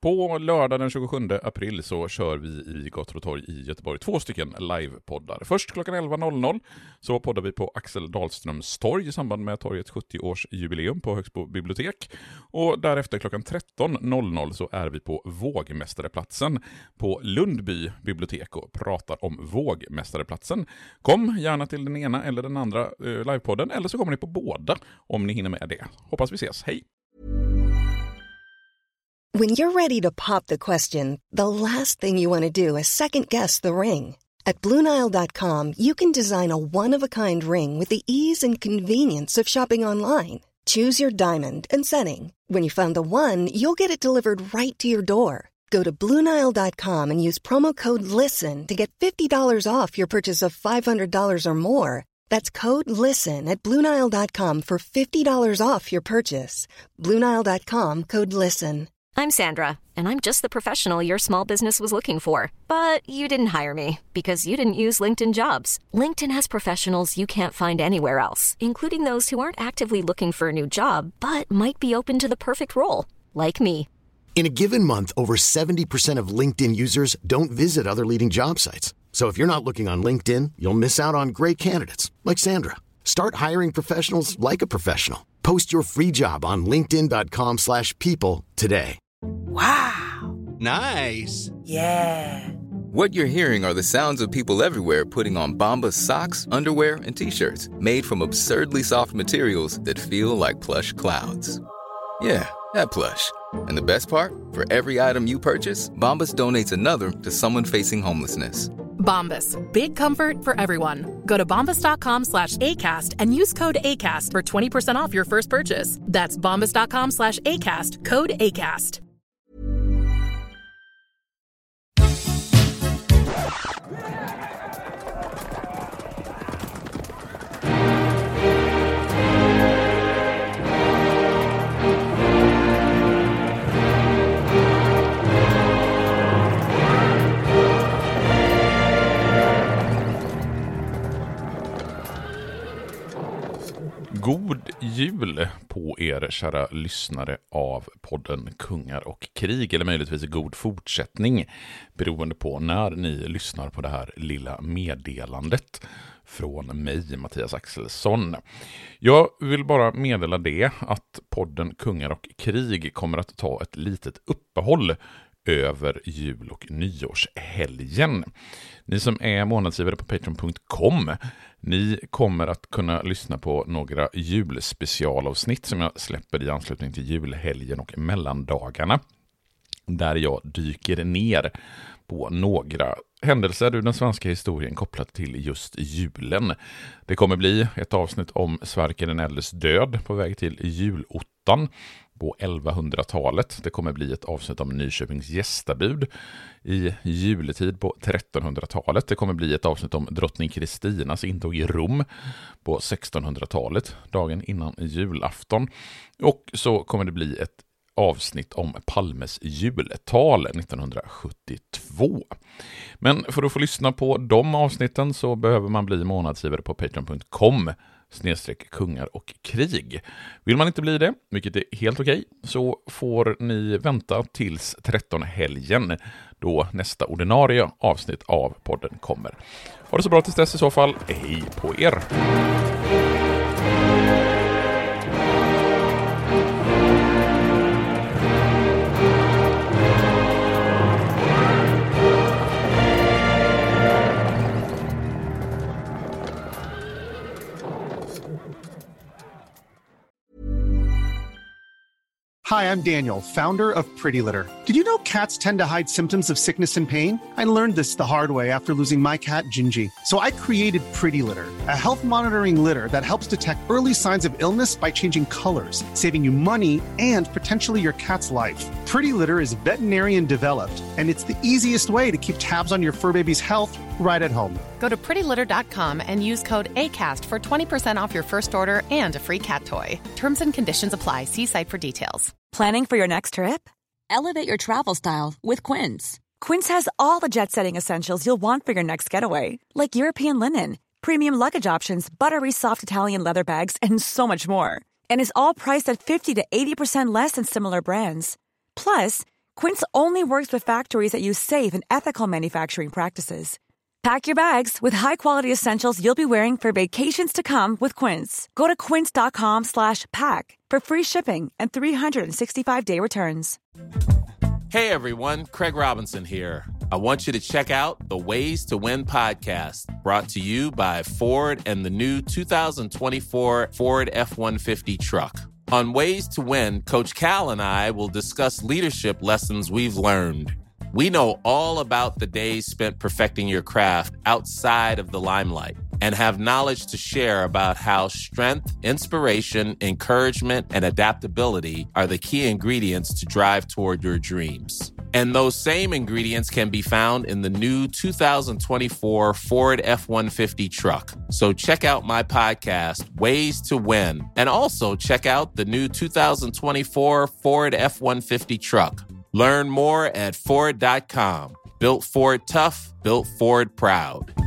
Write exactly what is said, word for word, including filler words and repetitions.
På lördag den tjugosjunde april så kör vi i Gator och torg i Göteborg två stycken livepoddar. Först klockan elva noll noll så poddar vi på Axel Dahlströms torg i samband med torgets sjuttio-årsjubileum på Högsbo bibliotek. Och därefter klockan tretton noll noll så är vi på Vågmästareplatsen på Lundby bibliotek och pratar om Vågmästareplatsen. Kom gärna till den ena eller den andra eh, livepodden, eller så kommer ni på båda om ni hinner med det. Hoppas vi ses. Hej! When you're ready to pop the question, the last thing you want to do is second-guess the ring. At Blue Nile dot com, you can design a one-of-a-kind ring with the ease and convenience of shopping online. Choose your diamond and setting. When you find the one, you'll get it delivered right to your door. Go to Blue Nile dot com and use promo code LISTEN to get fifty dollars off your purchase of five hundred dollars or more. That's code LISTEN at Blue Nile dot com for fifty dollars off your purchase. Blue Nile dot com, code LISTEN. I'm Sandra, and I'm just the professional your small business was looking for. But you didn't hire me because you didn't use LinkedIn Jobs. LinkedIn has professionals you can't find anywhere else, including those who aren't actively looking for a new job, but might be open to the perfect role, like me. In a given month, over seventy percent of LinkedIn users don't visit other leading job sites. So if you're not looking on LinkedIn, you'll miss out on great candidates, like Sandra. Start hiring professionals like a professional. Post your free job on linkedin dot com slash people today. Wow. Nice. Yeah. What you're hearing are the sounds of people everywhere putting on Bombas socks, underwear, and T-shirts made from absurdly soft materials that feel like plush clouds. Yeah, that plush. And the best part? For every item you purchase, Bombas donates another to someone facing homelessness. Bombas. Big comfort for everyone. Go to bombas dot com slash ACAST and use code ACAST for twenty percent off your first purchase. That's bombas dot com slash ACAST. Code ACAST. God jul på er kära lyssnare av podden Kungar och krig, eller möjligtvis god fortsättning beroende på när ni lyssnar på det här lilla meddelandet från mig, Mattias Axelsson. Jag vill bara meddela det att podden Kungar och krig kommer att ta ett litet uppehåll över jul- och nyårshelgen. Ni som är månadsgivare på patreon punkt com, ni kommer att kunna lyssna på några julspecialavsnitt som jag släpper i anslutning till julhelgen och mellandagarna, där jag dyker ner på några händelser ur den svenska historien kopplat till just julen. Det kommer bli ett avsnitt om Sverker den äldres död på väg till julottan på elvahundratalet. Det kommer bli ett avsnitt om Nyköpings gästabud i juletid på trettonhundratalet. Det kommer bli ett avsnitt om drottning Kristinas intåg i Rom på sextonhundratalet, dagen innan julafton. Och så kommer det bli ett avsnitt om Palmes jultal nittonhundrasjuttiotvå. Men för att få lyssna på de avsnitten så behöver man bli månadsgivare på patreon punkt com snedstreck kungar och krig. Vill man inte bli det, vilket är helt okej, så får ni vänta tills trettonde helgen då nästa ordinarie avsnitt av podden kommer. Ha det så bra tills dess i så fall. Hej på er! Hi, I'm Daniel, founder of Pretty Litter. Did you know cats tend to hide symptoms of sickness and pain? I learned this the hard way after losing my cat, Gingy. So I created Pretty Litter, a health monitoring litter that helps detect early signs of illness by changing colors, saving you money and potentially your cat's life. Pretty Litter is veterinarian developed, and it's the easiest way to keep tabs on your fur baby's health right at home. Go to pretty litter dot com and use code ACAST for twenty percent off your first order and a free cat toy. Terms and conditions apply. See site for details. Planning for your next trip? Elevate your travel style with Quince. Quince has all the jet-setting essentials you'll want for your next getaway, like European linen, premium luggage options, buttery soft Italian leather bags, and so much more. And is all priced at fifty to eighty percent less than similar brands. Plus, Quince only works with factories that use safe and ethical manufacturing practices. Pack your bags with high-quality essentials you'll be wearing for vacations to come with Quince. Go to quince.com slash pack for free shipping and three sixty-five day returns. Hey everyone, Craig Robinson here. I want you to check out the Ways to Win podcast, brought to you by Ford and the new two thousand twenty-four Ford F one fifty truck. On Ways to Win, Coach Cal and I will discuss leadership lessons we've learned. We know all about the days spent perfecting your craft outside of the limelight and have knowledge to share about how strength, inspiration, encouragement, and adaptability are the key ingredients to drive toward your dreams. And those same ingredients can be found in the new two thousand twenty-four Ford F one fifty truck. So check out my podcast, Ways to Win, and also check out the new two thousand twenty-four Ford F one fifty truck. Learn more at Ford dot com. Built Ford tough, built Ford proud.